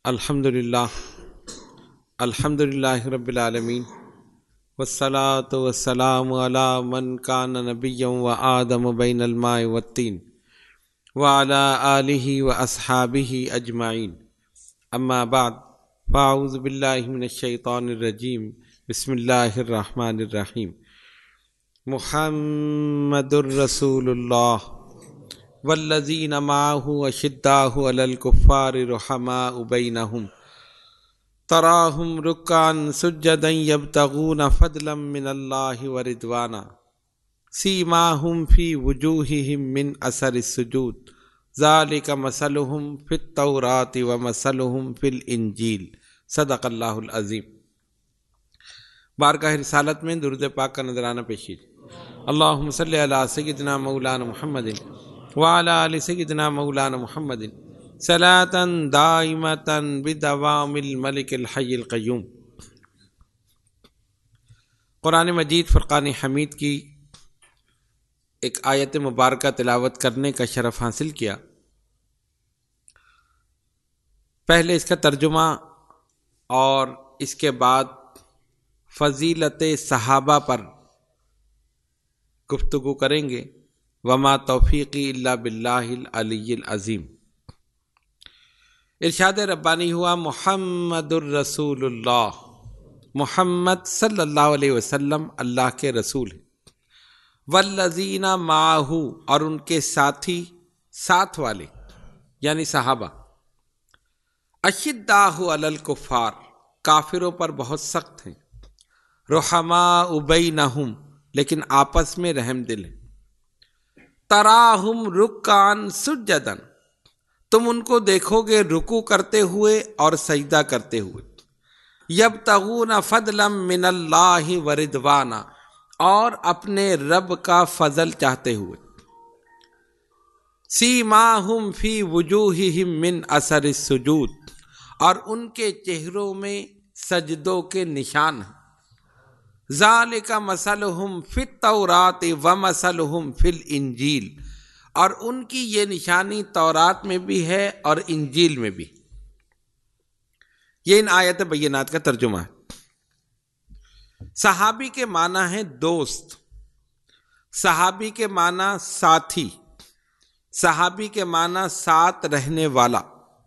الحمدللہ رب العالمین والصلاة والسلام علی من کان نبیا و آدم بین الماء والطین وعلی آلہ واصحابہ اجمعین، اما بعد فاعوذ باللہ من الشیطان الرجیم، بسم اللہ الرحمن الرحیم۔ محمد الرسول اللہ والذین معہ اشداء علی الکفار رحماء بینہم تراہم رکعا سجدا یبتغون فضلا من اللہ ورضوانا سیماہم فی وجوہہم من اثر السجود ذالک مثلہم فی التوراۃ ومثلہم فی الانجیل۔ صدق اللہ العظیم۔ بارگاہ رسالت میں درود پاک کا نذرانہ پیشید۔ اللہم صلی علی سیدنا مولانا محمد وعلی آل سیدنا مولانا محمد صلاۃ دائمۃ بدوام الملک الحی القیوم۔ قرآن مجید فرقان حمید کی ایک آیت مبارکہ تلاوت کرنے کا شرف حاصل کیا۔ پہلے اس کا ترجمہ اور اس کے بعد فضیلت صحابہ پر گفتگو کریں گے۔ وما توفیقی الا باللہ العلی العظیم۔ ارشاد ربانی ہوا محمد الرسول اللہ، محمد صلی اللہ علیہ وسلم اللہ کے رسول ہیں۔ والذین معہ، اور ان کے ساتھی، ساتھ والے یعنی صحابہ۔ اشداء علی الکفار، کافروں پر بہت سخت ہیں۔ رحماء بینہم، لیکن آپس میں رحم دل ہیں۔ تراہم رکعا سجدا، تم ان کو دیکھو گے رکوع کرتے ہوئے اور سجدہ کرتے ہوئے۔ یبتغون فضلا من اللہ ورضوانا، اور اپنے رب کا فضل چاہتے ہوئے۔ سیماہم فی وجوہہم من اثر السجود، اور ان کے چہروں میں سجدوں کے نشان ہیں۔ ذالک مثلہم فی التوراۃ ومثلہم فی الانجیل، اور ان کی یہ نشانی تورات میں بھی ہے اور انجیل میں بھی۔ یہ ان آیت بینات کا ترجمہ ہے۔ صحابی کے معنی ہے دوست، صحابی کے معنی ساتھی، صحابی کے معنی ساتھ رہنے والا۔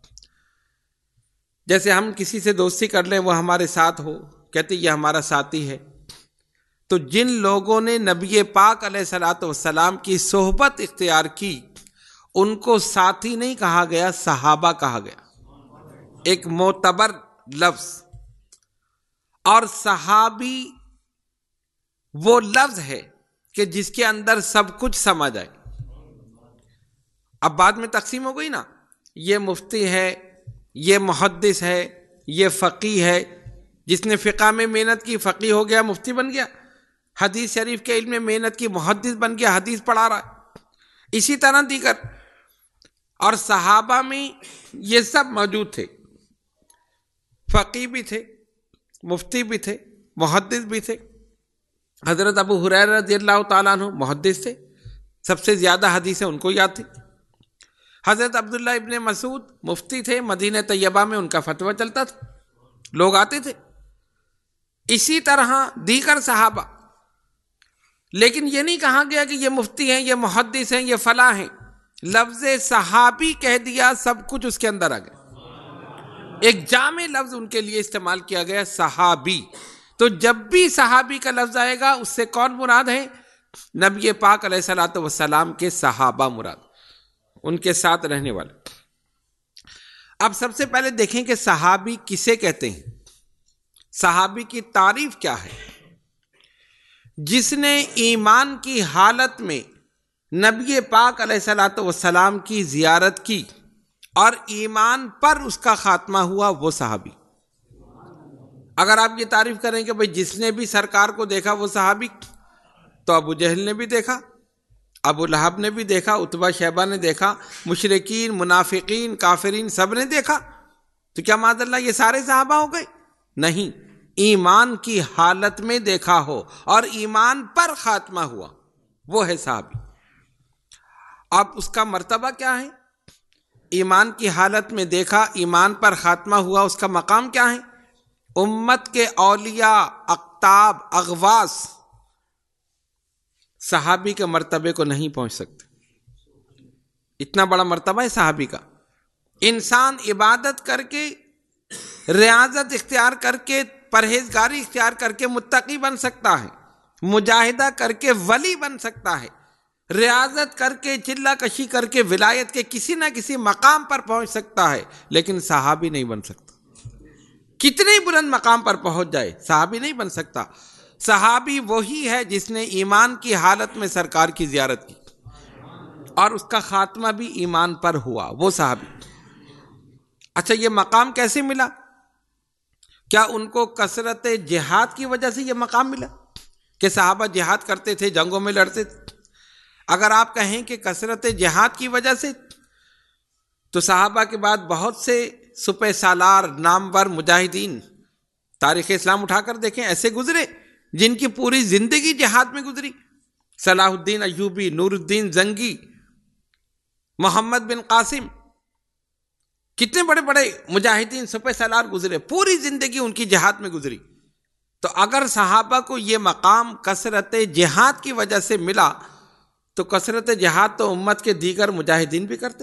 جیسے ہم کسی سے دوستی کر لیں، وہ ہمارے ساتھ ہو، کہتے یہ ہمارا ساتھی ہے۔ تو جن لوگوں نے نبی پاک علیہ الصلوۃ والسلام کی صحبت اختیار کی، ان کو ساتھی نہیں کہا گیا، صحابہ کہا گیا، ایک معتبر لفظ۔ اور صحابی وہ لفظ ہے کہ جس کے اندر سب کچھ سما جائے۔ اب بعد میں تقسیم ہو گئی نا، یہ مفتی ہے، یہ محدث ہے، یہ فقیہ ہے۔ جس نے فقہ میں محنت کی فقیہ ہو گیا، مفتی بن گیا۔ حدیث شریف کے علم میں محنت کی محدث بن گیا، حدیث پڑھا رہا ہے۔ اسی طرح دیگر، اور صحابہ میں یہ سب موجود تھے، فقیہ بھی تھے، مفتی بھی تھے، محدث بھی تھے۔ حضرت ابو ہریرہ رضی اللہ تعالیٰ عنہ محدث تھے، سب سے زیادہ حدیثیں ان کو یاد تھی۔ حضرت عبداللہ ابن مسعود مفتی تھے، مدینہ طیبہ میں ان کا فتویٰ چلتا تھا، لوگ آتے تھے۔ اسی طرح دیگر صحابہ، لیکن یہ نہیں کہا گیا کہ یہ مفتی ہیں، یہ محدث ہیں، یہ فلاں ہیں۔ لفظ صحابی کہہ دیا، سب کچھ اس کے اندر آ گیا۔ ایک جامع لفظ ان کے لیے استعمال کیا گیا، صحابی۔ تو جب بھی صحابی کا لفظ آئے گا، اس سے کون مراد ہے؟ نبی پاک علیہ الصلوۃ والسلام کے صحابہ مراد، ان کے ساتھ رہنے والے۔ اب سب سے پہلے دیکھیں کہ صحابی کسے کہتے ہیں، صحابی کی تعریف کیا ہے؟ جس نے ایمان کی حالت میں نبی پاک علیہ الصلوۃ والسلام کی زیارت کی اور ایمان پر اس کا خاتمہ ہوا، وہ صحابی۔ اگر آپ یہ تعریف کریں کہ بھئی جس نے بھی سرکار کو دیکھا وہ صحابی، تو ابو جہل نے بھی دیکھا، ابو لہب نے بھی دیکھا، عتبہ شیبہ نے دیکھا، مشرکین، منافقین، کافرین سب نے دیکھا، تو کیا معاذ اللہ یہ سارے صحابہ ہو گئے؟ نہیں، ایمان کی حالت میں دیکھا ہو اور ایمان پر خاتمہ ہوا، وہ ہے صحابی۔ اب اس کا مرتبہ کیا ہے؟ ایمان کی حالت میں دیکھا، ایمان پر خاتمہ ہوا، اس کا مقام کیا ہے؟ امت کے اولیاء، اقطاب، اغواص صحابی کے مرتبے کو نہیں پہنچ سکتے۔ اتنا بڑا مرتبہ ہے صحابی کا۔ انسان عبادت کر کے، ریاضت اختیار کر کے، پرہیزگاری اختیار کر کے متقی بن سکتا ہے، مجاہدہ کر کے ولی بن سکتا ہے، ریاضت کر کے، چلہ کشی کر کے ولایت کے کسی نہ کسی مقام پر پہنچ سکتا ہے، لیکن صحابی نہیں بن سکتا۔ کتنے بلند مقام پر پہنچ جائے، صحابی نہیں بن سکتا۔ صحابی وہی ہے جس نے ایمان کی حالت میں سرکار کی زیارت کی اور اس کا خاتمہ بھی ایمان پر ہوا، وہ صحابی۔ اچھا، یہ مقام کیسے ملا؟ کیا ان کو کثرت جہاد کی وجہ سے یہ مقام ملا کہ صحابہ جہاد کرتے تھے، جنگوں میں لڑتے تھے؟ اگر آپ کہیں کہ کثرت جہاد کی وجہ سے، تو صحابہ کے بعد بہت سے سپہ سالار، نامور مجاہدین تاریخ اسلام اٹھا کر دیکھیں، ایسے گزرے جن کی پوری زندگی جہاد میں گزری۔ صلاح الدین ایوبی، نور الدین زنگی، محمد بن قاسم، کتنے بڑے بڑے مجاہدین، سپہ سالار گزرے، پوری زندگی ان کی جہاد میں گزری۔ تو اگر صحابہ کو یہ مقام کثرت جہاد کی وجہ سے ملا، تو کثرت جہاد تو امت کے دیگر مجاہدین بھی کرتے۔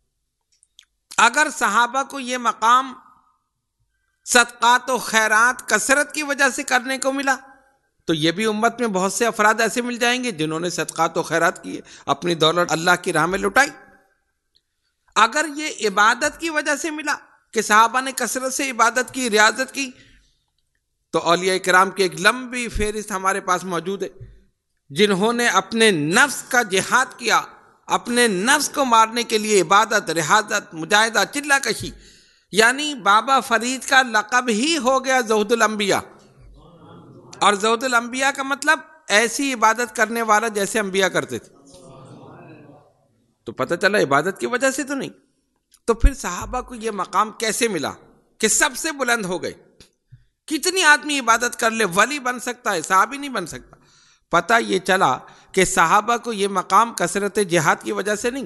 اگر صحابہ کو یہ مقام صدقات و خیرات کثرت کی وجہ سے کرنے کو ملا، تو یہ بھی امت میں بہت سے افراد ایسے مل جائیں گے جنہوں نے صدقات و خیرات کیے، اپنی دولت اللہ کی راہ میں لٹائی۔ اگر یہ عبادت کی وجہ سے ملا کہ صحابہ نے کثرت سے عبادت کی، ریاضت کی، تو اولیاء کرام کی ایک لمبی فہرست ہمارے پاس موجود ہے، جنہوں نے اپنے نفس کا جہاد کیا، اپنے نفس کو مارنے کے لیے عبادت، ریاضت، مجاہدہ، چلہ کشی۔ یعنی بابا فرید کا لقب ہی ہو گیا زہد الانبیاء، اور زہد الانبیاء کا مطلب ایسی عبادت کرنے والا جیسے انبیاء کرتے تھے۔ تو پتہ چلا عبادت کی وجہ سے تو نہیں۔ تو پھر صحابہ کو یہ مقام کیسے ملا کہ سب سے بلند ہو گئے؟ کتنی آدمی عبادت کر لے ولی بن سکتا ہے، صحابی نہیں بن سکتا۔ پتہ یہ چلا کہ صحابہ کو یہ مقام کثرت جہاد کی وجہ سے نہیں،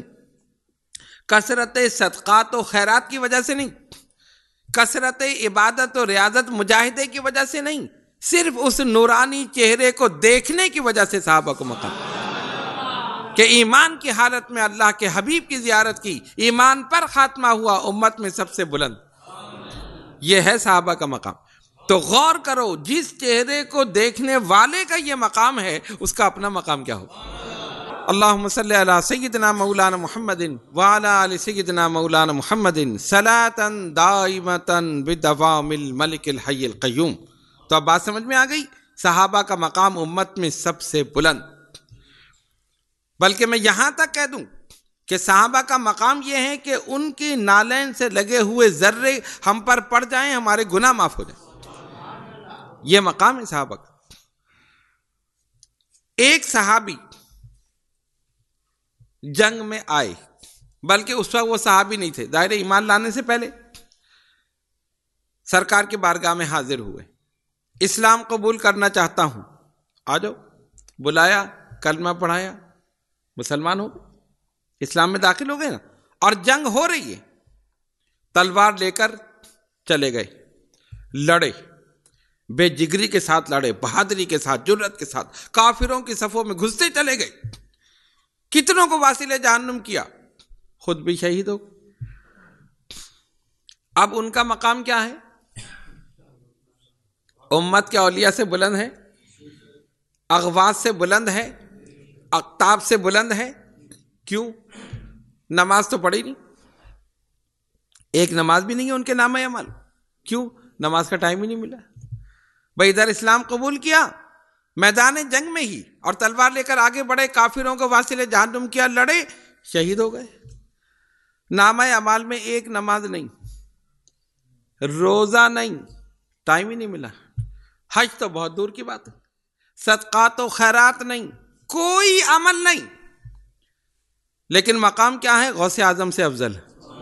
کثرت صدقات و خیرات کی وجہ سے نہیں، کثرت عبادت و ریاضت مجاہدے کی وجہ سے نہیں، صرف اس نورانی چہرے کو دیکھنے کی وجہ سے صحابہ کو مقام، کہ ایمان کی حالت میں اللہ کے حبیب کی زیارت کی، ایمان پر خاتمہ ہوا، امت میں سب سے بلند۔ یہ ہے صحابہ کا مقام۔ تو غور کرو، جس چہرے کو دیکھنے والے کا یہ مقام ہے، اس کا اپنا مقام کیا ہو۔ اللہم صلی علی سیدنا مولانا محمد وعلی آل سیدنا مولانا محمد صلاۃ دائمۃ بدوام الملک الحی القیوم۔ تو اب بات سمجھ میں آ گئی، صحابہ کا مقام امت میں سب سے بلند۔ بلکہ میں یہاں تک کہہ دوں کہ صحابہ کا مقام یہ ہے کہ ان کی نالین سے لگے ہوئے ذرے ہم پر پڑ جائیں، ہمارے گناہ معاف ہو جائیں۔ یہ مقام ہے صحابہ کا۔ ایک صحابی جنگ میں آئے، بلکہ اس وقت وہ صحابی نہیں تھے، ظاہر ایمان لانے سے پہلے سرکار کی بارگاہ میں حاضر ہوئے، اسلام قبول کرنا چاہتا ہوں، آ جاؤ۔ بلایا، کلمہ پڑھایا، مسلمان ہو گئے، اسلام میں داخل ہو گئے نا۔ اور جنگ ہو رہی ہے، تلوار لے کر چلے گئے، لڑے، بے جگری کے ساتھ لڑے، بہادری کے ساتھ، جرأت کے ساتھ، کافروں کی صفوں میں گھستے چلے گئے، کتنوں کو واصل جہنم کیا، خود بھی شہید ہو۔ اب ان کا مقام کیا ہے؟ امت کے اولیاء سے بلند ہے، اغواص سے بلند ہے، اقطاب سے بلند ہے۔ کیوں؟ نماز تو پڑھی نہیں، ایک نماز بھی نہیں ہے ان کے نام اعمال۔ کیوں؟ نماز کا ٹائم ہی نہیں ملا۔ بھائی ادھر اسلام قبول کیا میدان جنگ میں ہی، اور تلوار لے کر آگے بڑھے، کافروں کو واصل جہنم کیا، لڑے، شہید ہو گئے۔ نامہ اعمال میں ایک نماز نہیں، روزہ نہیں، ٹائم ہی نہیں ملا۔ حج تو بہت دور کی بات ہے، صدقات و خیرات نہیں، کوئی عمل نہیں، لیکن مقام کیا ہے؟ غوث اعظم سے افضل۔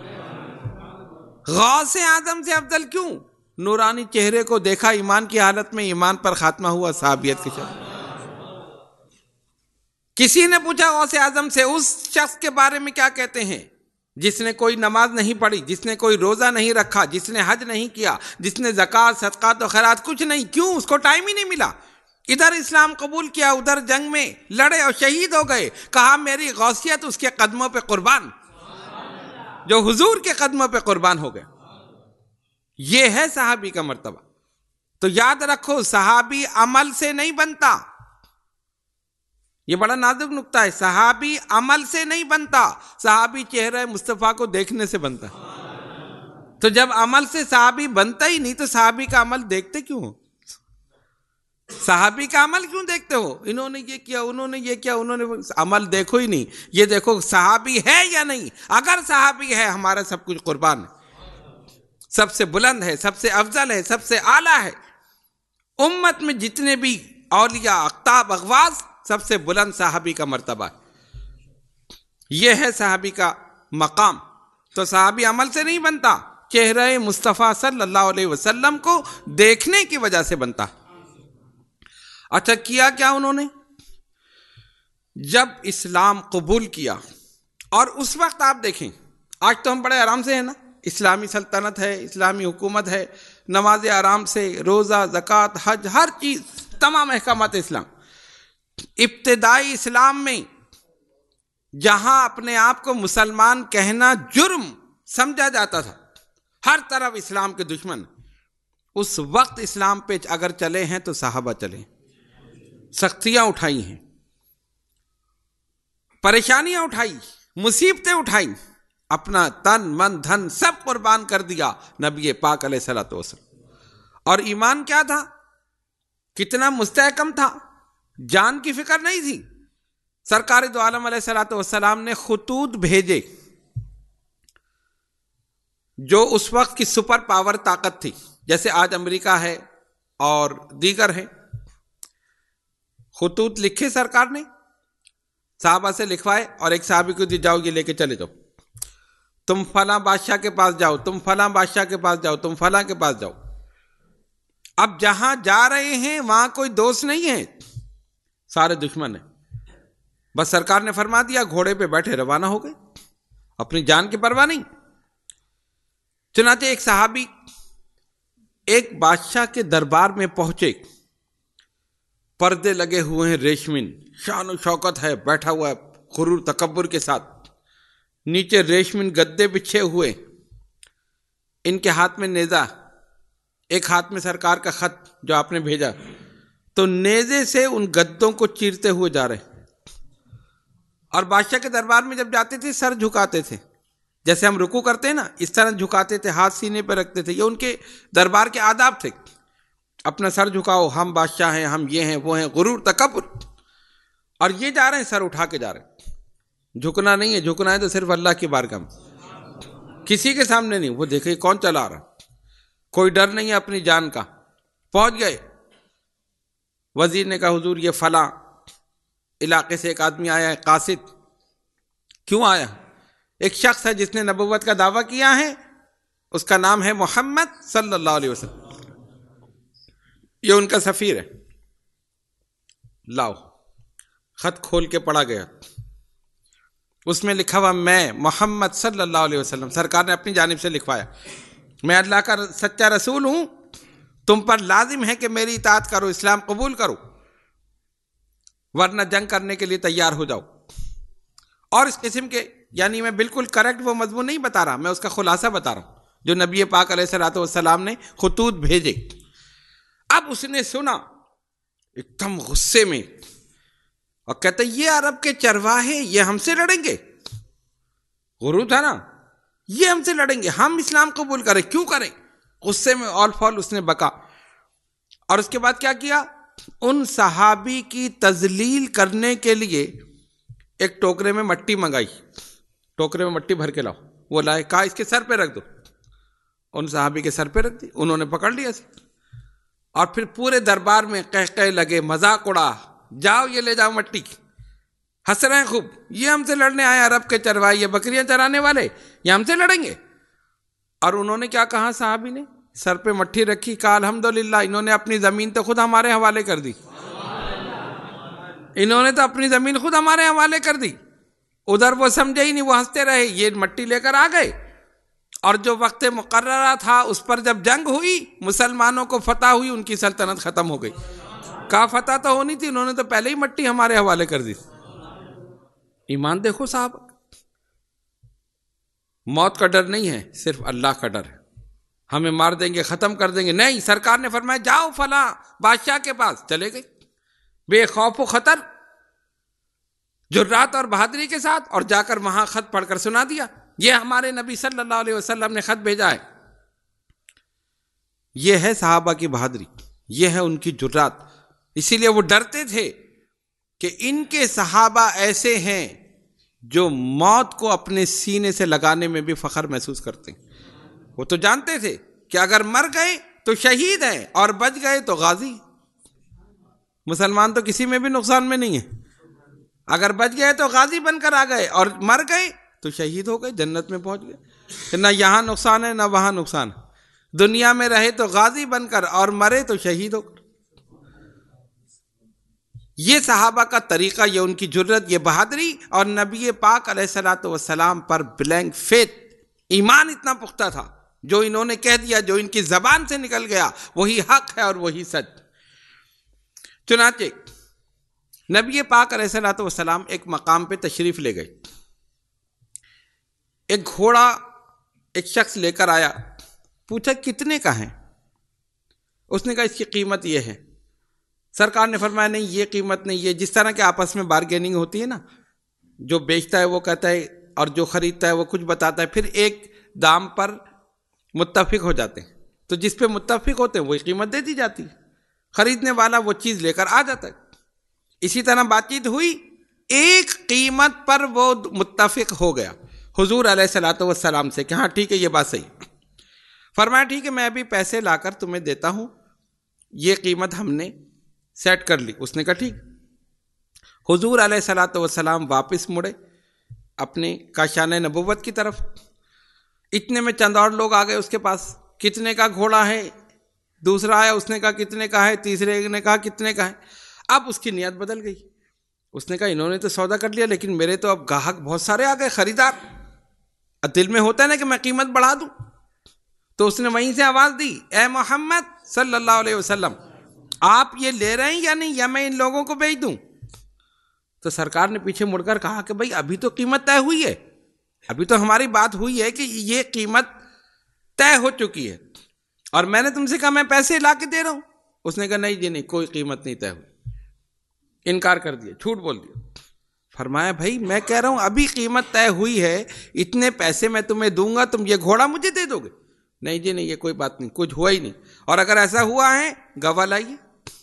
غوث اعظم سے افضل کیوں؟ نورانی چہرے کو دیکھا، ایمان کی حالت میں، ایمان پر خاتمہ ہوا، صحابیت کے شرط۔ کسی نے پوچھا غوث اعظم سے اس شخص کے بارے میں کیا کہتے ہیں؟ جس نے کوئی نماز نہیں پڑھی، جس نے کوئی روزہ نہیں رکھا، جس نے حج نہیں کیا، جس نے زکوٰۃ صدقات و خیرات کچھ نہیں، کیوں؟ اس کو ٹائم ہی نہیں ملا. ادھر اسلام قبول کیا، ادھر جنگ میں لڑے اور شہید ہو گئے. کہا میری غوثیت اس کے قدموں پہ قربان، جو حضور کے قدموں پہ قربان ہو گئے. یہ ہے صحابی کا مرتبہ. تو یاد رکھو، صحابی عمل سے نہیں بنتا. یہ بڑا نازک نکتہ ہے. صحابی عمل سے نہیں بنتا، صحابی چہرہ مصطفیٰ کو دیکھنے سے بنتا ہے. تو جب عمل سے صحابی بنتا ہی نہیں تو صحابی کا عمل دیکھتے کیوں ہو؟ صحابی کا عمل کیوں دیکھتے ہو؟ انہوں نے یہ کیا، انہوں نے یہ کیا، انہوں نے عمل دیکھو ہی نہیں. یہ دیکھو صحابی ہے یا نہیں. اگر صحابی ہے، ہمارا سب کچھ قربان ہے، سب سے بلند ہے، سب سے افضل ہے، سب سے اعلیٰ ہے. امت میں جتنے بھی اولیاء، اقطاب، اغواص، سب سے بلند صحابی کا مرتبہ ہے. یہ ہے صحابی کا مقام. تو صحابی عمل سے نہیں بنتا، چہرہ مصطفیٰ صلی اللہ علیہ وسلم کو دیکھنے کی وجہ سے بنتا. اچھا، کیا کیا انہوں نے؟ جب اسلام قبول کیا، اور اس وقت آپ دیکھیں، آج تو ہم بڑے آرام سے ہیں نا، اسلامی سلطنت ہے، اسلامی حکومت ہے، نماز آرام سے، روزہ، زکوٰۃ، حج، ہر چیز، تمام احکامات اسلام. ابتدائی اسلام میں جہاں اپنے آپ کو مسلمان کہنا جرم سمجھا جاتا تھا، ہر طرف اسلام کے دشمن، اس وقت اسلام پہ اگر چلے ہیں تو صحابہ چلے، سختیاں اٹھائی ہیں، پریشانیاں اٹھائی، مصیبتیں اٹھائی، اپنا تن من دھن سب قربان کر دیا نبی پاک علیہ الصلوۃ والسلام. اور ایمان کیا تھا، کتنا مستحکم تھا، جان کی فکر نہیں تھی. سرکار دو عالم علیہ الصلوۃ والسلام نے خطوط بھیجے، جو اس وقت کی سپر پاور طاقت تھی، جیسے آج امریکہ ہے اور دیگر ہیں. خطوط لکھے سرکار نے، صحابہ سے لکھوائے، اور ایک صحابی کو دی، جاؤ یہ لے کے چلے جاؤ، تم فلاں بادشاہ کے پاس جاؤ، تم فلاں بادشاہ کے پاس جاؤ، تم فلاں کے پاس جاؤ. اب جہاں جا رہے ہیں وہاں کوئی دوست نہیں ہے، سارے دشمن ہیں. بس سرکار نے فرما دیا، گھوڑے پہ بیٹھے روانہ ہو گئے، اپنی جان کی پرواہ نہیں. چنانچہ ایک صحابی ایک بادشاہ کے دربار میں پہنچے، پردے لگے ہوئے ہیں ریشمین، شان و شوکت ہے، بیٹھا ہوا ہے غرور تکبر کے ساتھ، نیچے ریشمین گدے بچھے ہوئے، ان کے ہاتھ میں نیزہ، ایک ہاتھ میں سرکار کا خط جو آپ نے بھیجا، تو نیزے سے ان گدوں کو چیرتے ہوئے جا رہے. اور بادشاہ کے دربار میں جب جاتے تھے سر جھکاتے تھے، جیسے ہم رکوع کرتے ہیں نا، اس طرح جھکاتے تھے، ہاتھ سینے پہ رکھتے تھے. یہ ان کے دربار کے آداب تھے، اپنا سر جھکاؤ، ہم بادشاہ ہیں، ہم یہ ہیں وہ ہیں، غرور تکبر. اور یہ جا رہے ہیں سر اٹھا کے جا رہے ہیں. جھکنا نہیں ہے، جھکنا ہے تو صرف اللہ کی بارگاہ میں، کسی کے سامنے نہیں. وہ دیکھے کون چلا رہا، کوئی ڈر نہیں ہے اپنی جان کا. پہنچ گئے، وزیر نے کہا حضور یہ فلاں علاقے سے ایک آدمی آیا ہے، قاصد. کیوں آیا؟ ایک شخص ہے جس نے نبوت کا دعویٰ کیا ہے، اس کا نام ہے محمد صلی اللہ علیہ وسلم، یہ ان کا سفیر ہے. لاؤ. خط کھول کے پڑھا گیا، اس میں لکھا ہوا میں محمد صلی اللہ علیہ وسلم، سرکار نے اپنی جانب سے لکھوایا، میں اللہ کا سچا رسول ہوں، تم پر لازم ہے کہ میری اطاعت کرو، اسلام قبول کرو، ورنہ جنگ کرنے کے لیے تیار ہو جاؤ. اور اس قسم کے، یعنی میں بالکل کریکٹ وہ مضمون نہیں بتا رہا، میں اس کا خلاصہ بتا رہا ہوں جو نبی پاک علیہ الصلوۃ والسلام نے خطوط بھیجے. اب اس نے سنا ایک دم غصے میں، اور کہتا یہ عرب کے چرواہے یہ ہم سے لڑیں گے. غرور تھا نا، یہ ہم سے لڑیں گے، ہم اسلام قبول کریں، کیوں کریں؟ غصے میں آل فال اس نے بکا. اور اس کے بعد کیا کیا؟ ان صحابی کی تذلیل کرنے کے لیے ایک ٹوکرے میں مٹی منگائی، ٹوکرے میں مٹی بھر کے لاؤ. وہ لائے، کہا اس کے سر پہ رکھ دو. ان صحابی کے سر پہ رکھ دی، انہوں نے پکڑ لیا اسے، اور پھر پورے دربار میں قہقہے لگے، مذاق اڑا، جاؤ یہ لے جاؤ مٹی. ہنس رہے ہیں خوب، یہ ہم سے لڑنے آئے عرب کے چرواہے، یہ بکریاں چرانے والے، یہ ہم سے لڑیں گے. اور انہوں نے کیا کہا؟ صحابی نے سر پہ مٹھی رکھی، کہا الحمدللہ، انہوں نے اپنی زمین تو خود ہمارے حوالے کر دی، انہوں نے تو اپنی زمین خود ہمارے حوالے کر دی. ادھر وہ سمجھے ہی نہیں، وہ ہنستے رہے، یہ مٹی لے کر آ گئے، اور جو وقت مقررہ تھا اس پر جب جنگ ہوئی، مسلمانوں کو فتح ہوئی، ان کی سلطنت ختم ہو گئی۔ کہا فتح تو ہونی تھی، انہوں نے تو پہلے ہی مٹی ہمارے حوالے کر دی۔ ایمان دیکھو صاحب، موت کا ڈر نہیں ہے، صرف اللہ کا ڈر ہے۔ ہمیں مار دیں گے، ختم کر دیں گے، نہیں، سرکار نے فرمایا جاؤ فلاں بادشاہ کے پاس، چلے گئے بے خوف و خطر، جرات اور بہادری کے ساتھ، اور جا کر وہاں خط پڑھ کر سنا دیا، یہ ہمارے نبی صلی اللہ علیہ وسلم نے خط بھیجا ہے۔ یہ ہے صحابہ کی بہادری، یہ ہے ان کی جرات۔ اسی لیے وہ ڈرتے تھے کہ ان کے صحابہ ایسے ہیں جو موت کو اپنے سینے سے لگانے میں بھی فخر محسوس کرتے ہیں۔ وہ تو جانتے تھے کہ اگر مر گئے تو شہید ہیں، اور بچ گئے تو غازی۔ مسلمان تو کسی میں بھی نقصان میں نہیں ہے، اگر بچ گئے تو غازی بن کر آ گئے، اور مر گئے تو شہید ہو گئے، جنت میں پہنچ گئے۔ نہ یہاں نقصان ہے نہ وہاں نقصان ہے، دنیا میں رہے تو غازی بن کر، اور مرے تو شہید ہو کر۔ یہ صحابہ کا طریقہ، یہ ان کی جرت، یہ بہادری، اور نبی پاک علیہ الصلوۃ والسلام پر بلینک فیتھ، ایمان اتنا پختہ تھا، جو انہوں نے کہہ دیا، جو ان کی زبان سے نکل گیا، وہی حق ہے اور وہی سچ۔ چنانچہ نبی پاک علیہ الصلوۃ والسلام ایک مقام پہ تشریف لے گئے، ایک گھوڑا ایک شخص لے کر آیا، پوچھا کتنے کا ہے؟ اس نے کہا اس کی قیمت یہ ہے۔ سرکار نے فرمایا نہیں، یہ قیمت نہیں، یہ جس طرح کے آپس میں بارگیننگ ہوتی ہے نا، جو بیچتا ہے وہ کہتا ہے اور جو خریدتا ہے وہ کچھ بتاتا ہے، پھر ایک دام پر متفق ہو جاتے ہیں، تو جس پہ متفق ہوتے ہیں وہی قیمت دے دی جاتی ہے، خریدنے والا وہ چیز لے کر آ جاتا ہے۔ اسی طرح بات چیت ہوئی، ایک قیمت پر وہ متفق ہو گیا حضور علیہ الصلوۃ والسلام سے کہ ہاں ٹھیک ہے، یہ بات صحیح۔ فرمایا ٹھیک ہے، میں ابھی پیسے لا کر تمہیں دیتا ہوں، یہ قیمت ہم نے سیٹ کر لی۔ اس نے کہا ٹھیک۔ حضور علیہ الصلوۃ والسلام واپس مڑے اپنے کاشانہ نبوت کی طرف، اتنے میں چند اور لوگ آ گئے اس کے پاس، کتنے کا گھوڑا ہے؟ دوسرا آیا، اس نے کہا کتنے کا ہے؟ تیسرے نے کہا کتنے کا ہے؟ اب اس کی نیت بدل گئی، اس نے کہا انہوں نے تو سودا کر لیا، لیکن میرے تو اب گاہک بہت سارے آ گئے، خریدار، اب دل میں ہوتا ہے نا کہ میں قیمت بڑھا دوں۔ تو اس نے وہیں سے آواز دی، اے محمد صلی اللہ علیہ وسلم، آپ یہ لے رہے ہیں یا نہیں، یا میں ان لوگوں کو بیچ دوں؟ تو سرکار نے پیچھے مڑ کر کہا کہ بھائی ابھی تو قیمت طے ہوئی ہے، ابھی تو ہماری بات ہوئی ہے کہ یہ قیمت طے ہو چکی ہے، اور میں نے تم سے کہا میں پیسے لا کے دے رہا ہوں۔ اس نے کہا نہیں جی نہیں، کوئی قیمت نہیں طے ہوئی، انکار کر دیا، جھوٹ بول دیا۔ فرمایا بھائی میں کہہ رہا ہوں ابھی قیمت طے ہوئی ہے، اتنے پیسے میں تمہیں دوں گا، تم یہ گھوڑا مجھے دے دو گے؟ نہیں جی نہیں، یہ کوئی بات نہیں، کچھ ہوا ہی نہیں، اور اگر ایسا ہوا ہے گواہ لائیے۔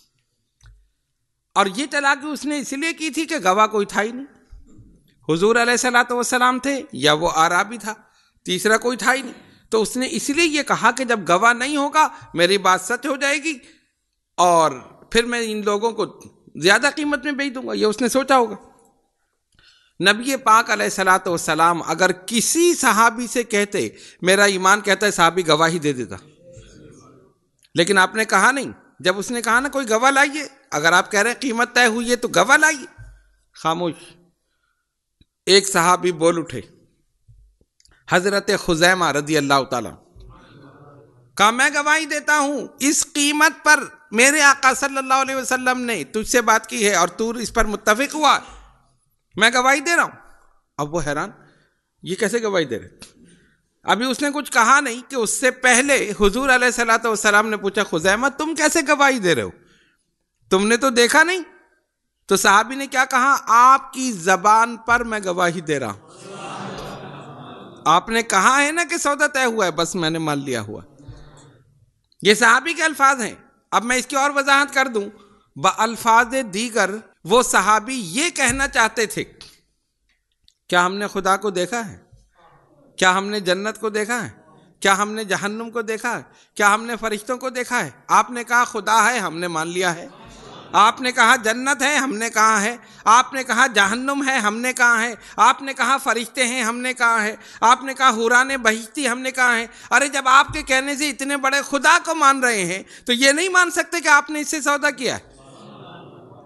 اور یہ چلاکی اس نے اس لیے کی تھی کہ گواہ کوئی تھا ہی نہیں، حضور علیہ الصلوۃ والسلام تھے یا وہ اعرابی تھا، تیسرا کوئی تھا ہی نہیں۔ تو اس نے اس لیے یہ کہا کہ جب گواہ نہیں ہوگا میری بات سچ ہو جائے گی، اور پھر میں ان لوگوں کو زیادہ قیمت میں بیچ دوں گا، یہ اس نے سوچا ہوگا۔ نبی پاک علیہ الصلوۃ والسلام اگر کسی صحابی سے کہتے میرا ایمان کہتا ہے، صحابی گواہی دے دیتا، لیکن آپ نے کہا نہیں۔ جب اس نے کہا نا کوئی گواہ لائیے، اگر آپ کہہ رہے ہیں قیمت طے ہوئی ہے تو گواہ لائیے، خاموش۔ ایک صحابی بول اٹھے، حضرت خزیمہ رضی اللہ تعالیٰ، کہا میں گواہی دیتا ہوں اس قیمت پر میرے آقا صلی اللہ علیہ وسلم نے تجھ سے بات کی ہے اور تو اس پر متفق ہوا، میں گواہی دے رہا ہوں۔ اب وہ حیران، یہ کیسے گواہی دے رہے؟ ابھی اس نے کچھ کہا نہیں کہ اس سے پہلے حضور علیہ الصلوۃ والسلام نے پوچھا خزیمہ تم کیسے گواہی دے رہے ہو، تم نے تو دیکھا نہیں؟ تو صحابی نے کیا کہا، آپ کی زبان پر میں گواہی دے رہا ہوں، آپ نے کہا ہے نا کہ سودا طے ہوا ہے، بس میں نے مان لیا ہوا۔ یہ صحابی کے الفاظ ہیں۔ اب میں اس کی اور وضاحت کر دوں، بالفاظ دیگر وہ صحابی یہ کہنا چاہتے تھے، کیا ہم نے خدا کو دیکھا ہے؟ کیا ہم نے جنت کو دیکھا ہے؟ کیا ہم نے جہنم کو دیکھا ہے؟ کیا ہم نے فرشتوں کو دیکھا ہے؟ آپ نے کہا خدا ہے، ہم نے مان لیا ہے۔ آپ نے کہا جنت ہے، ہم نے کہا ہے۔ آپ نے کہا جہنم ہے، ہم نے کہا ہے۔ آپ نے کہا فرشتے ہیں، ہم نے کہا ہے۔ آپ نے کہا حوران بہشتی، ہم نے کہا ہے۔ ارے جب آپ کے کہنے سے اتنے بڑے خدا کو مان رہے ہیں تو یہ نہیں مان سکتے کہ آپ نے اس سے سودا کیا ہے؟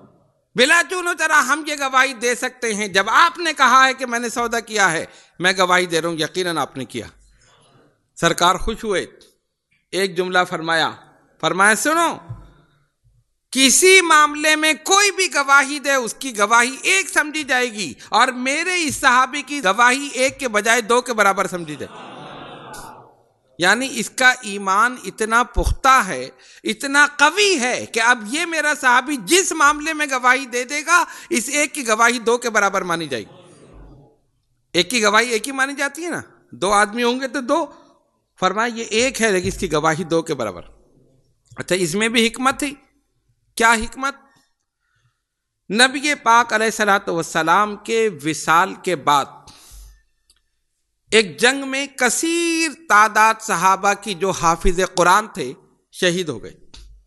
بلا چون و چرا ہم یہ گواہی دے سکتے ہیں، جب آپ نے کہا ہے کہ میں نے سودا کیا ہے، میں گواہی دے رہا ہوں یقیناً آپ نے کیا۔ سرکار خوش ہوئے، ایک جملہ فرمایا سنو، کسی معاملے میں کوئی بھی گواہی دے اس کی گواہی ایک سمجھی جائے گی، اور میرے اس صحابی کی گواہی ایک کے بجائے 2 کے برابر سمجھی جائے گی۔ یعنی اس کا ایمان اتنا پختہ ہے، اتنا قوی ہے کہ اب یہ میرا صحابی جس معاملے میں گواہی دے دے گا، اس ایک کی گواہی 2 کے برابر مانی جائے گی۔ ایک کی گواہی ایک ہی مانی جاتی ہے نا، 2 آدمی ہوں گے تو 2، فرمایا یہ ایک ہے لیکن اس کی گواہی 2 کے برابر۔ اچھا، اس میں بھی حکمت تھی۔ کیا حکمت؟ نبی پاک علیہ الصلوۃ والسلام کے وصال کے بعد ایک جنگ میں کثیر تعداد صحابہ کی جو حافظ قرآن تھے شہید ہو گئے۔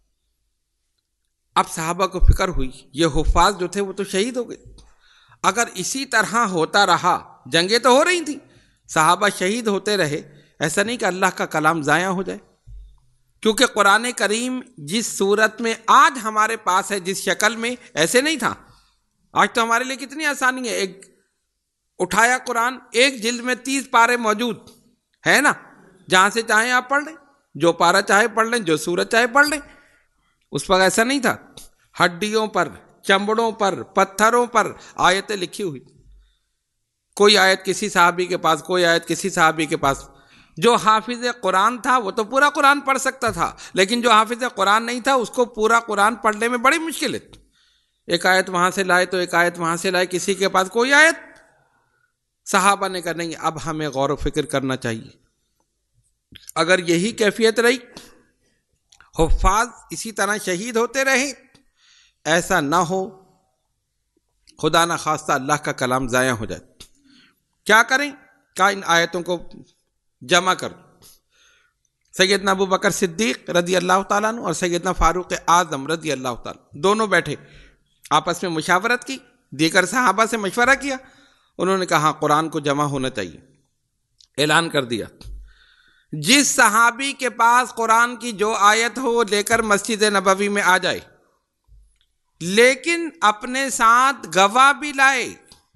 اب صحابہ کو فکر ہوئی یہ حفاظ جو تھے وہ تو شہید ہو گئے، اگر اسی طرح ہوتا رہا، جنگیں تو ہو رہی تھیں، صحابہ شہید ہوتے رہے، ایسا نہیں کہ اللہ کا کلام ضائع ہو جائے، کیونکہ قرآن کریم جس صورت میں آج ہمارے پاس ہے، جس شکل میں، ایسے نہیں تھا۔ آج تو ہمارے لیے کتنی آسانی ہے، ایک اٹھایا قرآن، ایک جلد میں 30 پارے موجود ہے نا، جہاں سے چاہیں آپ پڑھ لیں، جو پارہ چاہے پڑھ لیں، جو سورت چاہے پڑھ لیں۔ اس وقت ایسا نہیں تھا، ہڈیوں پر، چمڑوں پر، پتھروں پر آیتیں لکھی ہوئی، کوئی آیت کسی صحابی کے پاس، کوئی آیت کسی صحابی کے پاس۔ جو حافظ قرآن تھا وہ تو پورا قرآن پڑھ سکتا تھا، لیکن جو حافظ قرآن نہیں تھا اس کو پورا قرآن پڑھنے میں بڑی مشکل ہے، ایک آیت وہاں سے لائے تو ایک آیت وہاں سے لائے، کسی کے پاس کوئی آیت۔ صحابہ نے کہا نہیں، اب ہمیں غور و فکر کرنا چاہیے، اگر یہی کیفیت رہی، حفاظ اسی طرح شہید ہوتے رہے، ایسا نہ ہو خدا نہ خواستہ اللہ کا کلام ضائع ہو جائے، کیا کریں؟ کہا ان آیتوں کو جمع کر۔ سیدنا ابو بکر صدیق رضی اللہ تعالیٰ عنہ اور سیدنا فاروق اعظم رضی اللہ تعالیٰ دونوں بیٹھے، آپس میں مشاورت کی، دیگر صحابہ سے مشورہ کیا، انہوں نے کہا قرآن کو جمع ہونا چاہیے۔ اعلان کر دیا جس صحابی کے پاس قرآن کی جو آیت ہو وہ لے کر مسجد نبوی میں آ جائے، لیکن اپنے ساتھ گواہ بھی لائے،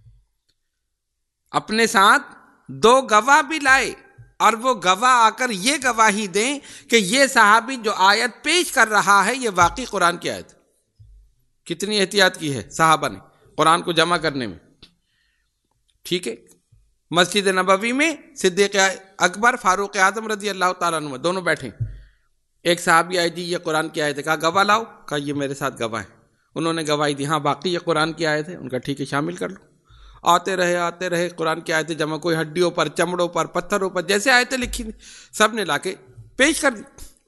اپنے ساتھ 2 گواہ بھی لائے، اور وہ گواہ آ کر یہ گواہی دیں کہ یہ صحابی جو آیت پیش کر رہا ہے یہ واقعی قرآن کی آیت۔ کتنی احتیاط کی ہے صحابہ نے قرآن کو جمع کرنے میں۔ ٹھیک ہے، مسجد نبوی میں صدیق اکبر فاروق اعظم رضی اللہ تعالیٰ عنہ دونوں بیٹھے، ایک صحابی آئے، جی یہ قرآن کی آیت ہے، کہا گواہ لاؤ، کہا یہ میرے ساتھ گواہ ہے، انہوں نے گواہی دی، ہاں باقی یہ قرآن کی آیت ہے، ان کا ٹھیک ہے شامل کر لو۔ آتے رہے قرآن کی آیتیں جمع، کوئی ہڈیوں پر، چمڑوں پر، پتھروں پر، جیسے آیتیں لکھی تھیں سب نے لا کے پیش کر دی۔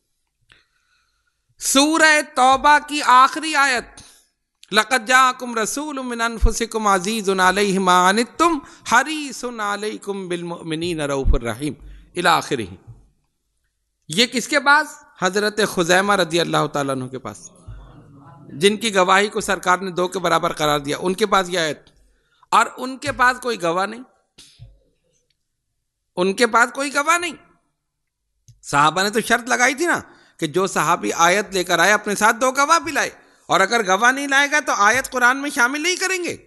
سورہ توبہ کی آخری آیت، لَقَدْ جَاءَكُمْ رَسُولٌ مِّنْ أَنفُسِكُمْ عَزِيزٌ عَلَيْهِ مَا عَنِتُّمْ حَرِيصٌ عَلَيْكُمْ بِالْمُؤْمِنِينَ رَءُوفٌ رَحِيمٌ الی آخرہ۔ یہ کس کے پاس؟ حضرت خزیمہ رضی اللہ تعالیٰ عنہ کے پاس، جن کی گواہی کو سرکار نے 2 کے برابر قرار دیا، ان کے پاس یہ آیت، اور ان کے پاس کوئی گواہ نہیں، ان کے پاس کوئی گواہ نہیں۔ صحابہ نے تو شرط لگائی تھی نا کہ جو صحابی آیت لے کر آئے اپنے ساتھ 2 گواہ بھی لائے، اور اگر گواہ نہیں لائے گا تو آیت قرآن میں شامل نہیں کریں گے،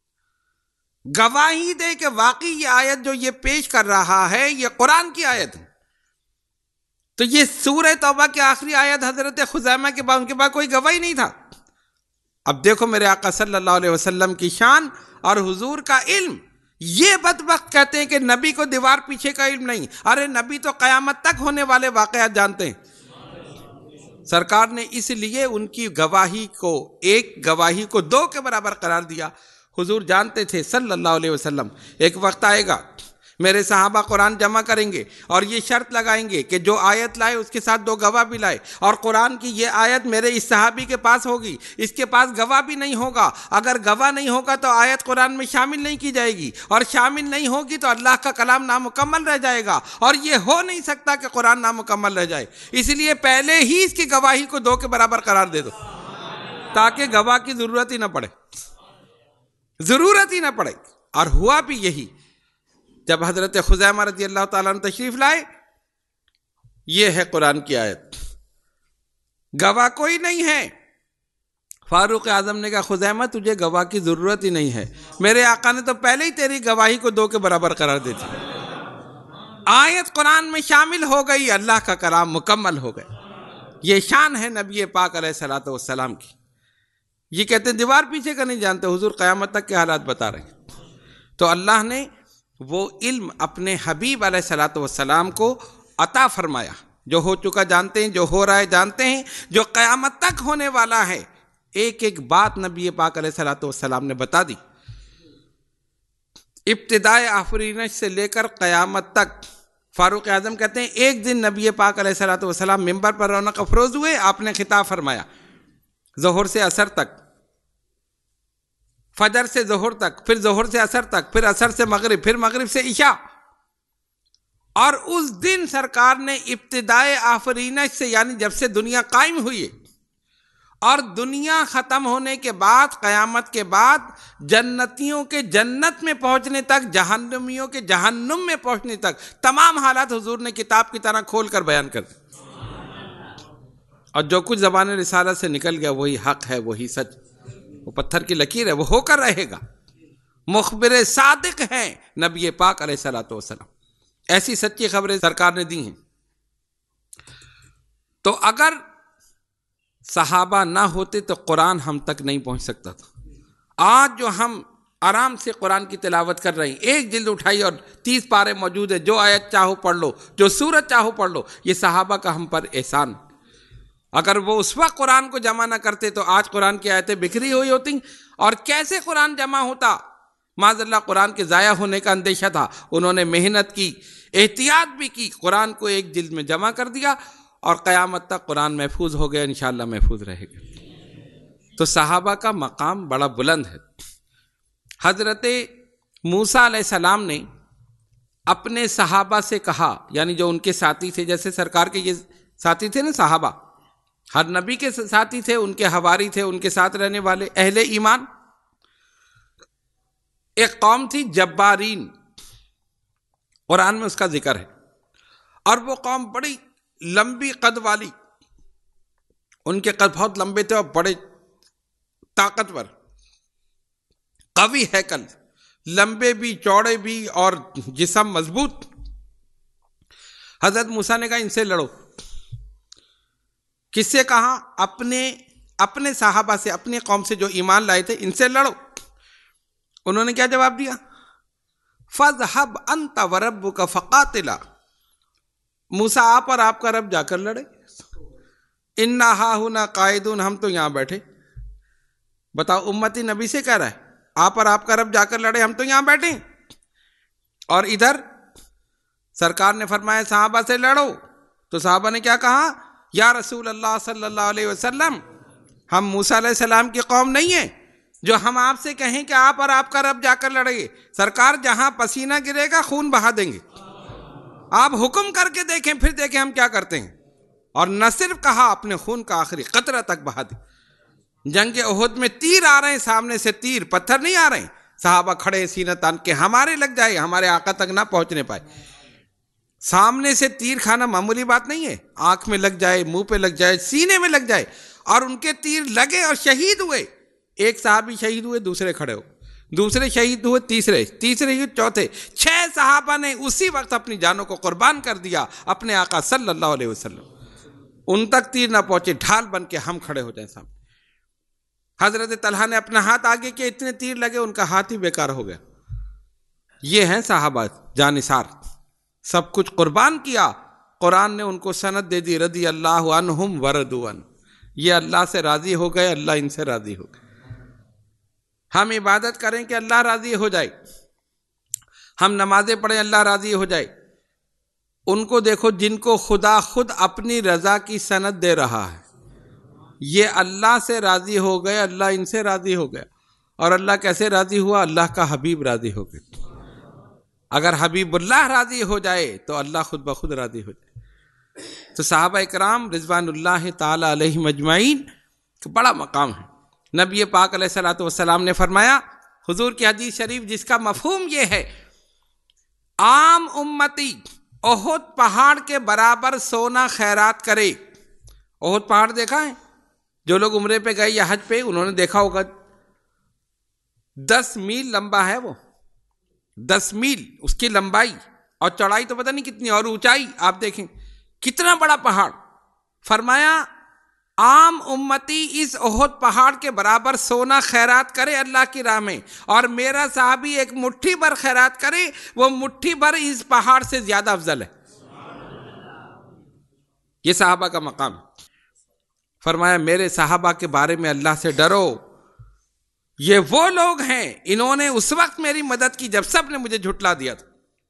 گواہی دے کہ واقعی یہ آیت جو یہ پیش کر رہا ہے یہ قرآن کی آیت ہے۔ تو یہ سورہ توبہ کی آخری آیت حضرت خزیمہ کے بعد ان کے پاس کوئی گواہی نہیں تھا۔ اب دیکھو میرے آقا صلی اللہ علیہ وسلم کی شان اور حضور کا علم، یہ بدبخت کہتے ہیں کہ نبی کو دیوار پیچھے کا علم نہیں، ارے نبی تو قیامت تک ہونے والے واقعات جانتے ہیں۔ سرکار نے اس لیے ان کی گواہی کو، ایک گواہی کو 2 کے برابر قرار دیا۔ حضور جانتے تھے صلی اللہ علیہ وسلم ایک وقت آئے گا میرے صحابہ قرآن جمع کریں گے اور یہ شرط لگائیں گے کہ جو آیت لائے اس کے ساتھ 2 گواہ بھی لائے، اور قرآن کی یہ آیت میرے اس صحابی کے پاس ہوگی، اس کے پاس گواہ بھی نہیں ہوگا، اگر گواہ نہیں ہوگا تو آیت قرآن میں شامل نہیں کی جائے گی، اور شامل نہیں ہوگی تو اللہ کا کلام نامکمل رہ جائے گا، اور یہ ہو نہیں سکتا کہ قرآن نامکمل رہ جائے، اس لیے پہلے ہی اس کی گواہی کو 2 کے برابر قرار دے دو تاکہ گواہ کی ضرورت ہی نہ پڑے، ضرورت ہی نہ پڑے۔ اور ہوا بھی یہی، جب حضرت خزیمہ رضی اللہ تعالیٰ عنہ تشریف لائے، یہ ہے قرآن کی آیت، گواہ کوئی نہیں ہے، فاروق اعظم نے کہا خزیمہ تجھے گواہ کی ضرورت ہی نہیں ہے، میرے آقا نے تو پہلے ہی تیری گواہی کو 2 کے برابر قرار دے دی۔ آیت قرآن میں شامل ہو گئی، اللہ کا کلام مکمل ہو گیا۔ یہ شان ہے نبی پاک علیہ الصلوۃ والسلام کی۔ یہ کہتے ہیں دیوار پیچھے کا نہیں جانتے، حضور قیامت تک کے حالات بتا رہے ہیں۔ تو اللہ نے وہ علم اپنے حبیب علیہ الصلوۃ والسلام کو عطا فرمایا، جو ہو چکا جانتے ہیں، جو ہو رہا ہے جانتے ہیں، جو قیامت تک ہونے والا ہے ایک ایک بات نبی پاک علیہ الصلوۃ والسلام نے بتا دی۔ ابتدائے آفرینش سے لے کر قیامت تک فاروق اعظم کہتے ہیں ایک دن نبی پاک علیہ الصلوۃ والسلام ممبر پر رونق افروز ہوئے، آپ نے خطاب فرمایا ظہر سے عصر تک، فجر سے ظہر تک، پھر ظہر سے عصر تک، پھر عصر سے مغرب، پھر مغرب سے عشاء۔ اور اس دن سرکار نے ابتدائے آفرینش سے یعنی جب سے دنیا قائم ہوئی ہے اور دنیا ختم ہونے کے بعد قیامت کے بعد جنتیوں کے جنت میں پہنچنے تک، جہنمیوں کے جہنم میں پہنچنے تک تمام حالات حضور نے کتاب کی طرح کھول کر بیان کر دی۔ اور جو کچھ زبان رسالت سے نکل گیا وہی حق ہے، وہی سچ، وہ پتھر کی لکیر ہے، وہ ہو کر رہے گا۔ مخبر صادق ہیں نبی پاک علیہ الصلوۃ والسلام، ایسی سچی خبریں سرکار نے دی ہیں۔ تو اگر صحابہ نہ ہوتے تو قرآن ہم تک نہیں پہنچ سکتا تھا۔ آج جو ہم آرام سے قرآن کی تلاوت کر رہے ہیں، ایک جلد اٹھائی اور 30 پارے موجود ہے، جو آیت چاہو پڑھ لو، جو سورت چاہو پڑھ لو، یہ صحابہ کا ہم پر احسان۔ اگر وہ اس وقت قرآن کو جمع نہ کرتے تو آج قرآن کی آیتیں بکھری ہوئی ہوتی، اور کیسے قرآن جمع ہوتا؟ معاذ اللہ قرآن کے ضائع ہونے کا اندیشہ تھا، انہوں نے محنت کی، احتیاط بھی کی، قرآن کو ایک جلد میں جمع کر دیا اور قیامت تک قرآن محفوظ ہو گیا، انشاءاللہ محفوظ رہے گا۔ تو صحابہ کا مقام بڑا بلند ہے۔ حضرت موسیٰ علیہ السلام نے اپنے صحابہ سے کہا، یعنی جو ان کے ساتھی تھے، جیسے سرکار کے یہ ساتھی تھے نا صحابہ، ہر نبی کے ساتھی تھے، ان کے حواری تھے، ان کے ساتھ رہنے والے اہل ایمان۔ ایک قوم تھی جبارین، قرآن میں اس کا ذکر ہے، اور وہ قوم بڑی لمبی قد والی، ان کے قد بہت لمبے تھے اور بڑے طاقتور، قوی ہیکل، لمبے بھی چوڑے بھی اور جسم مضبوط۔ حضرت موسیٰ نے کہا ان سے لڑو۔ کس سے کہا؟ اپنے صحابہ سے، اپنی قوم سے جو ایمان لائے تھے، ان سے لڑو۔ انہوں نے کیا جواب دیا؟ فَاذْهَبْ أَنْتَ وَرَبُّكَ فَقَاتِلَا، موسیٰ آپ اور آپ کا رب جا کر لڑے، اِنَّا هَاهُنَا قَاعِدُونَ، ہم تو یہاں بیٹھے۔ بتاؤ، امتی نبی سے کہہ رہا ہے آپ اور آپ کا رب جا کر لڑے، ہم تو یہاں بیٹھے۔ اور ادھر سرکار نے فرمایا صحابہ سے لڑو، تو صحابہ نے کیا کہا؟ یا رسول اللہ صلی اللہ علیہ وسلم، ہم موسیٰ علیہ السلام کی قوم نہیں ہیں جو ہم آپ سے کہیں کہ آپ اور آپ کا رب جا کر لڑیں گے۔ سرکار جہاں پسینہ گرے گا خون بہا دیں گے، آپ حکم کر کے دیکھیں، پھر دیکھیں ہم کیا کرتے ہیں۔ اور نہ صرف کہا، اپنے خون کا آخری قطرہ تک بہا دی۔ جنگ احد میں تیر آ رہے ہیں، سامنے سے تیر، پتھر نہیں آ رہے ہیں، صحابہ کھڑے سینہ تان کے، ہمارے لگ جائے، ہمارے آقا تک نہ پہنچنے پائے۔ سامنے سے تیر کھانا معمولی بات نہیں ہے، آنکھ میں لگ جائے، منہ پہ لگ جائے، سینے میں لگ جائے، اور ان کے تیر لگے اور شہید ہوئے۔ ایک صحابی شہید ہوئے، دوسرے کھڑے ہو، دوسرے شہید ہوئے، تیسرے شہید، چوتھے، 6 صحابہ نے اسی وقت اپنی جانوں کو قربان کر دیا اپنے آقا صلی اللہ علیہ وسلم۔ ان تک تیر نہ پہنچے، ڈھال بن کے ہم کھڑے ہو جائیں سامنے۔ حضرت طلحہ نے اپنا ہاتھ آگے کیا، اتنے تیر لگے ان کا ہاتھ ہی بیکار ہو گیا۔ یہ ہیں صحابہ جانثار، سب کچھ قربان کیا۔ قرآن نے ان کو سند دے دی، رضی اللہ عنہم ورضوا عنہ، یہ اللہ سے راضی ہو گئے، اللہ ان سے راضی ہو گئے۔ ہم عبادت کریں کہ اللہ راضی ہو جائے، ہم نمازیں پڑھیں اللہ راضی ہو جائے۔ ان کو دیکھو جن کو خدا خود اپنی رضا کی سند دے رہا ہے، یہ اللہ سے راضی ہو گئے، اللہ ان سے راضی ہو گیا۔ اور اللہ کیسے راضی ہوا؟ اللہ کا حبیب راضی ہو گئے۔ اگر حبیب اللہ راضی ہو جائے تو اللہ خود بخود راضی ہو جائے۔ تو صحابہ اکرام رضوان اللہ تعالی علیہم اجمعین کا بڑا مقام ہے۔ نبی پاک علیہ الصلوۃ والسلام نے فرمایا، حضور کی حدیث شریف جس کا مفہوم یہ ہے، عام امتی احد پہاڑ کے برابر سونا خیرات کرے۔ احد پہاڑ دیکھا ہے؟ جو لوگ عمرے پہ گئے یا حج پہ، انہوں نے دیکھا ہوگا 10 میل لمبا ہے وہ، 10 میل اس کی لمبائی، اور چوڑائی تو پتہ نہیں کتنی، اور اونچائی آپ دیکھیں کتنا بڑا پہاڑ۔ فرمایا عام امتی اس احد پہاڑ کے برابر سونا خیرات کرے اللہ کی راہ میں، اور میرا صحابی ایک مٹھی بھر خیرات کرے، وہ مٹھی بھر اس پہاڑ سے زیادہ افضل ہے۔ یہ صحابہ کا مقام۔ فرمایا میرے صحابہ کے بارے میں اللہ سے ڈرو، یہ وہ لوگ ہیں انہوں نے اس وقت میری مدد کی جب سب نے مجھے جھٹلا دیا تھا۔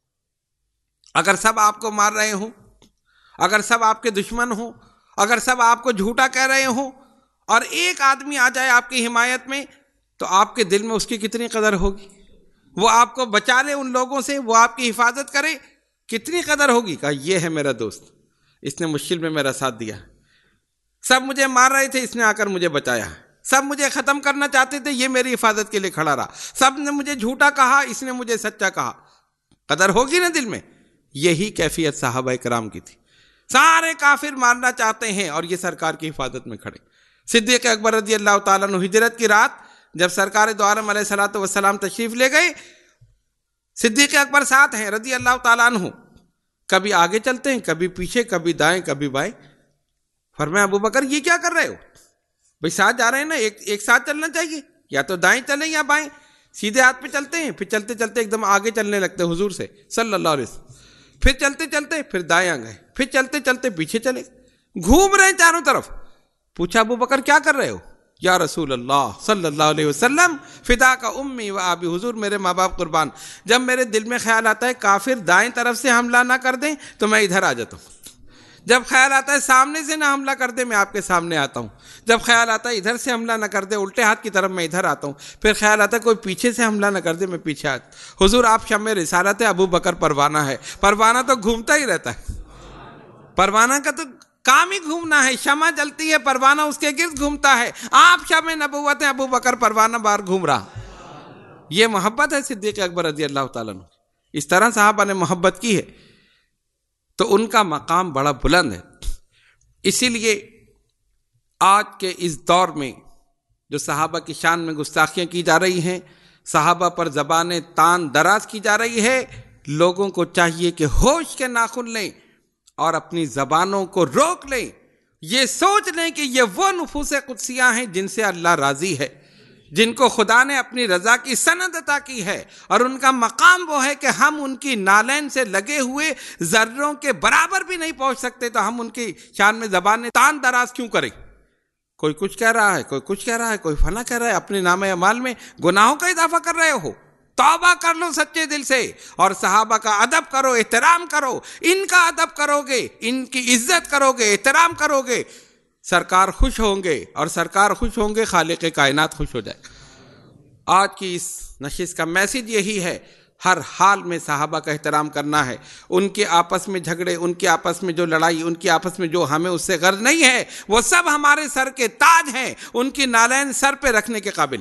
اگر سب آپ کو مار رہے ہوں، اگر سب آپ کے دشمن ہوں، اگر سب آپ کو جھوٹا کہہ رہے ہوں، اور ایک آدمی آ جائے آپ کی حمایت میں، تو آپ کے دل میں اس کی کتنی قدر ہوگی؟ وہ آپ کو بچا لے ان لوگوں سے، وہ آپ کی حفاظت کرے، کتنی قدر ہوگی؟ کہا یہ ہے میرا دوست، اس نے مشکل میں میرا ساتھ دیا۔ سب مجھے مار رہے تھے، اس نے آ کر مجھے بچایا۔ سب مجھے ختم کرنا چاہتے تھے، یہ میری حفاظت کے لیے کھڑا رہا۔ سب نے مجھے جھوٹا کہا، اس نے مجھے سچا کہا۔ قدر ہوگی نا دل میں؟ یہی کیفیت صحابہ کرام کی تھی۔ سارے کافر مارنا چاہتے ہیں اور یہ سرکار کی حفاظت میں کھڑے۔ صدیق اکبر رضی اللہ تعالیٰ عنہ ہجرت کی رات جب سرکار دو عالم علیہ الصلوۃ والسلام تشریف لے گئے، صدیق اکبر ساتھ ہیں رضی اللہ تعالیٰ عنہ، کبھی آگے چلتے ہیں، کبھی پیچھے، کبھی دائیں کبھی بائیں۔ فرمایا ابو بکر یہ کیا کر رہے ہو؟ بھئی ساتھ جا رہے ہیں نا، ایک ساتھ چلنا چاہیے، یا تو دائیں چلیں یا بائیں، سیدھے ہاتھ پہ چلتے ہیں، پھر چلتے چلتے ایک دم آگے چلنے لگتے حضور سے صلی اللہ علیہ وسلم، پھر چلتے چلتے پھر دائیں گئے، پھر چلتے چلتے پیچھے چلے، گھوم رہے ہیں چاروں طرف۔ پوچھا ابو بکر کیا کر رہے ہو؟ یا رسول اللہ صلی اللہ علیہ وسلم فدا کا امی و ابی، حضور میرے ماں باپ قربان، جب میرے دل میں خیال آتا ہے کافر دائیں طرف سے حملہ نہ کر دیں تو میں ادھر آ جاتا ہوں، جب خیال آتا ہے سامنے سے نہ حملہ کر دے میں آپ کے سامنے آتا ہوں، جب خیال آتا ہے ادھر سے حملہ نہ کر دے الٹے ہاتھ کی طرف میں ادھر آتا ہوں، پھر خیال آتا ہے کوئی پیچھے سے حملہ نہ کر دے میں پیچھے آتا ہوں۔ حضور آپ شمع رسالت ہے، ابو بکر پروانہ ہے، پروانہ تو گھومتا ہی رہتا ہے، پروانہ کا تو کام ہی گھومنا ہے، شمع جلتی ہے پروانہ اس کے گرد گھومتا ہے، آپ شمع نبوت ہیں، ابو بکر پروانہ بار گھوم رہا۔ یہ محبت ہے صدیق اکبر رضی اللہ تعالیٰ عنہ، اس طرح صحابہ نے محبت کی ہے تو ان کا مقام بڑا بلند ہے۔ اسی لیے آج کے اس دور میں جو صحابہ کی شان میں گستاخیاں کی جا رہی ہیں، صحابہ پر زبانیں تان دراز کی جا رہی ہے، لوگوں کو چاہیے کہ ہوش کے ناخن لیں اور اپنی زبانوں کو روک لیں، یہ سوچ لیں کہ یہ وہ نفوس قدسیاں ہیں جن سے اللہ راضی ہے، جن کو خدا نے اپنی رضا کی سند عطا کی ہے، اور ان کا مقام وہ ہے کہ ہم ان کی نالین سے لگے ہوئے ذروں کے برابر بھی نہیں پہنچ سکتے، تو ہم ان کی شان میں زبانیں تان دراز کیوں کریں؟ کوئی کچھ کہہ رہا ہے، کوئی کچھ کہہ رہا ہے، کوئی فلاں کہہ رہا ہے، اپنے نام اعمال میں گناہوں کا اضافہ کر رہے ہو، توبہ کر لو سچے دل سے، اور صحابہ کا ادب کرو، احترام کرو، ان کا ادب کرو گے، ان کی عزت کرو گے، احترام کرو گے، سرکار خوش ہوں گے، اور سرکار خوش ہوں گے خالق کائنات خوش ہو جائے۔ آج کی اس نشست کا میسج یہی ہے، ہر حال میں صحابہ کا احترام کرنا ہے، ان کے آپس میں جھگڑے، ان کے آپس میں جو لڑائی، ان کے آپس میں جو ہمیں اس سے غرض نہیں ہے، وہ سب ہمارے سر کے تاج ہیں، ان کی نالین سر پہ رکھنے کے قابل،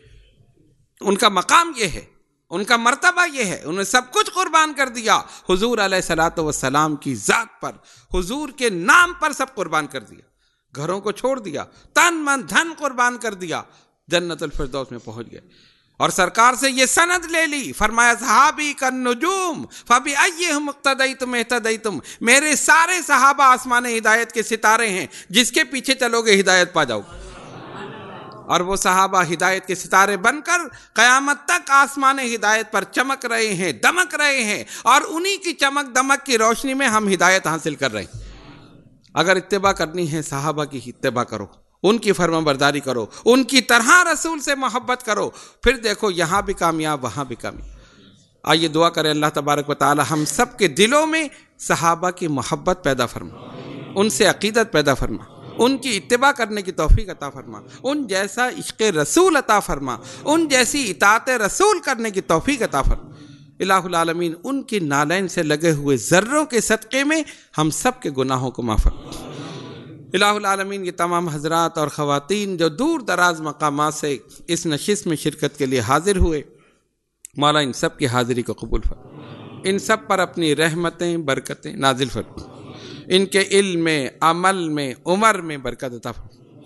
ان کا مقام یہ ہے، ان کا مرتبہ یہ ہے، انہوں نے سب کچھ قربان کر دیا، حضور علیہ الصلوۃ والسلام کی ذات پر، حضور کے نام پر سب قربان کر دیا، گھروں کو چھوڑ دیا، تن من دھن قربان کر دیا، جنت الفردوس میں پہنچ گئے، اور سرکار سے یہ سند لے لی، فرمایا صحابی کالنجوم فبأیہم اقتدیتم اہتدیتم، میرے سارے صحابہ آسمان ہدایت کے ستارے ہیں، جس کے پیچھے چلو گے ہدایت پا جاؤ گے، اور وہ صحابہ ہدایت کے ستارے بن کر قیامت تک آسمان ہدایت پر چمک رہے ہیں، دمک رہے ہیں، اور انہی کی چمک دمک کی روشنی میں ہم ہدایت حاصل کر رہے ہیں۔ اگر اتباع کرنی ہے صحابہ کی اتباع کرو، ان کی فرما برداری کرو، ان کی طرح رسول سے محبت کرو، پھر دیکھو یہاں بھی کامیاب وہاں بھی کامیاب۔ آئیے دعا کریں اللہ تبارک و تعالی ہم سب کے دلوں میں صحابہ کی محبت پیدا فرما، ان سے عقیدت پیدا فرما، ان کی اتباع کرنے کی توفیق عطا فرما، ان جیسا عشق رسول عطا فرما، ان جیسی اطاعت رسول کرنے کی توفیق عطا فرما۔ الہ العالمین ان کی نالین سے لگے ہوئے ذروں کے صدقے میں ہم سب کے گناہوں کو معاف فرما۔ الہ العالمین یہ تمام حضرات اور خواتین جو دور دراز مقامات سے اس نشست میں شرکت کے لیے حاضر ہوئے، مولا ان سب کی حاضری کو قبول فرما، ان سب پر اپنی رحمتیں برکتیں نازل فرما، ان کے علم میں، عمل میں، عمر میں برکت عطا فرما۔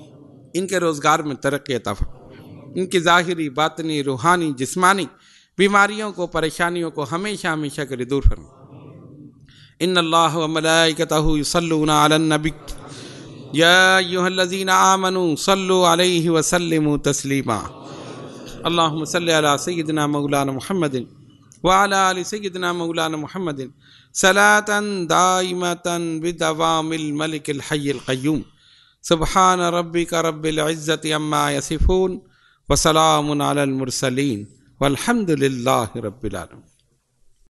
ان کے روزگار میں ترقی عطا فرما، ان کی ظاہری، باطنی، روحانی، جسمانی بیماریوں کو، پریشانیوں کو ہمیشہ ہمیشہ کے لیے دور فرما۔ ان اللہ و ملائکتہ یصلون علی النبی یا ایھا الذین آمنوا صلوا علیہ وسلموا تسلیما۔ اللہم صل علی سیدنا مولانا محمد وعلی آل سیدنا مولانا محمد صلاۃ دائمۃ بدوام الملک الحی القیوم۔ سبحان ربک رب العزۃ عما یصفون وسلام علی المرسلین والحمد للہ رب العالمین۔